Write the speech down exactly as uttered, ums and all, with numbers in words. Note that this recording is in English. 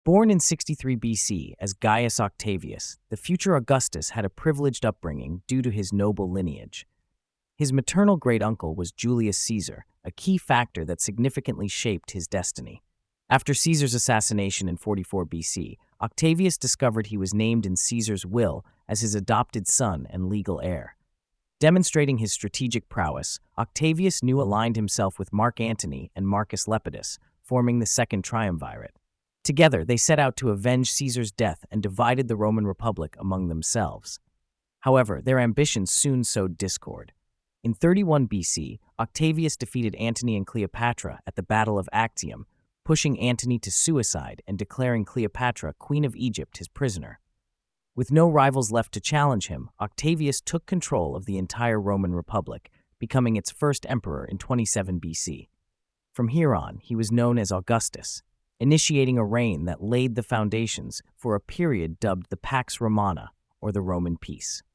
Born in sixty-three B C as Gaius Octavius, the future Augustus had a privileged upbringing due to his noble lineage. His maternal great-uncle was Julius Caesar, a key factor that significantly shaped his destiny. After Caesar's assassination in forty-four B C, Octavius discovered he was named in Caesar's will as his adopted son and legal heir. Demonstrating his strategic prowess, Octavius knew aligned himself with Mark Antony and Marcus Lepidus, forming the Second Triumvirate. Together, they set out to avenge Caesar's death and divided the Roman Republic among themselves. However, their ambitions soon sowed discord. In thirty-one B C, Octavius defeated Antony and Cleopatra at the Battle of Actium, pushing Antony to suicide and declaring Cleopatra Queen of Egypt his prisoner. With no rivals left to challenge him, Octavius took control of the entire Roman Republic, becoming its first emperor in twenty-seven B C. From here on, he was known as Augustus, initiating a reign that laid the foundations for a period dubbed the Pax Romana, or the Roman Peace.